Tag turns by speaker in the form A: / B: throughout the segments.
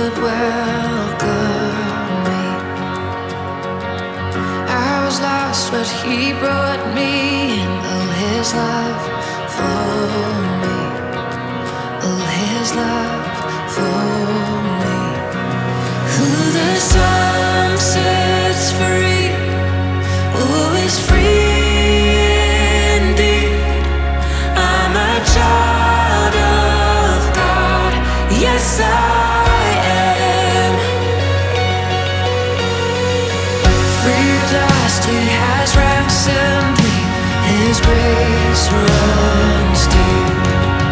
A: would welcome me. I was lost, but He brought me in. Oh, His love for me. Oh, His love for me. Who the Son sets free, oh, is free indeed. I'm a child of God. Yes, I am. Free at last, He has ransomed me. His grace runs deep.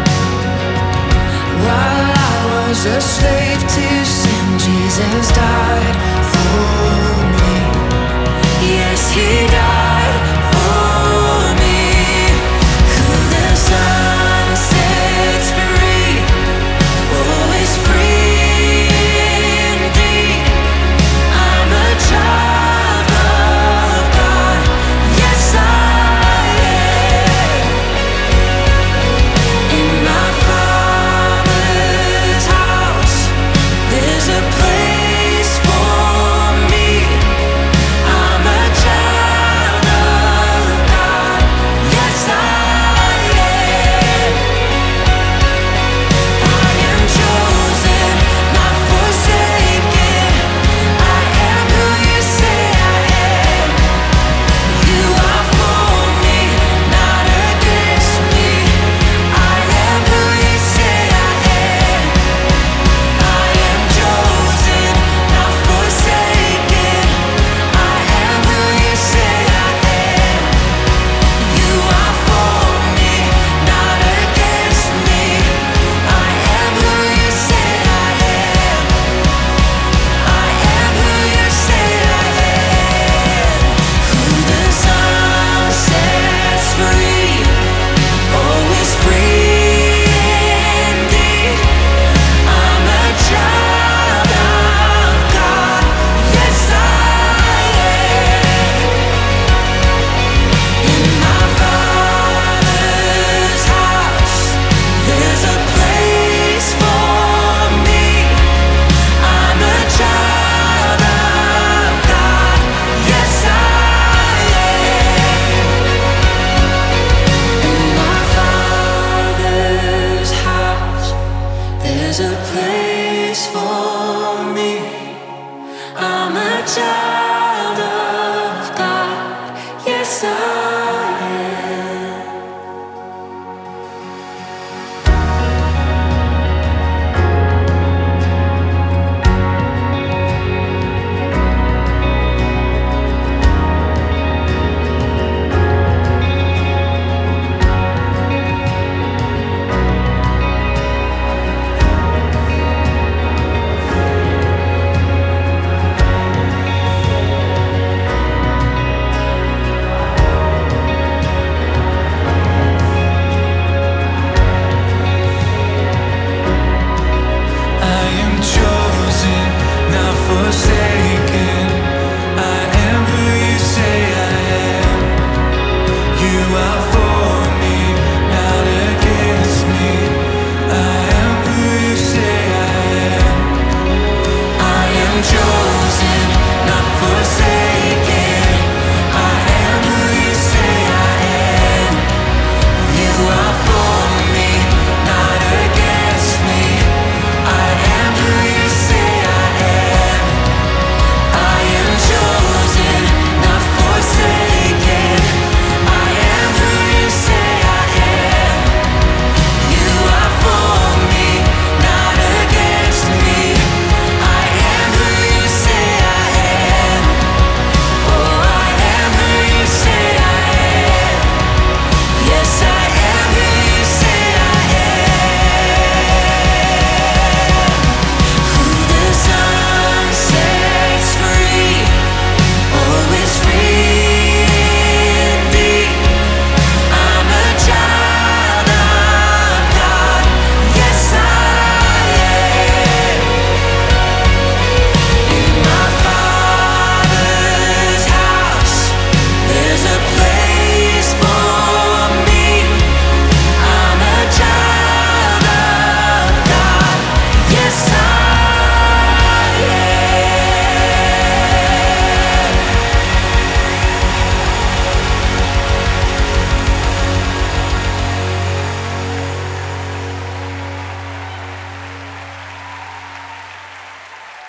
A: While I was a slave to sin, Jesus died for me. Yes, He died for me. Who the Son sets free, oh, is free indeed. I'm a child of God. Yes, I am. In my Father's house, there's a place for me. I'm a child of God. Yes, I am. I am chosen, not forsaken. I am who You say I am. You are for me, not against me. I am who You say I am. I am chosen, not forsaken. I am who You say I am. You are for me, not against me. I am who You say I am. I am who You say I am. Who the Son sets free, oh, is free indeed. I'm a child of God. Yes, I am. In my Father's house, there's a place for me. I'm a child of God. Yes, I am. In my Father's house, there's a place for me. I'm a child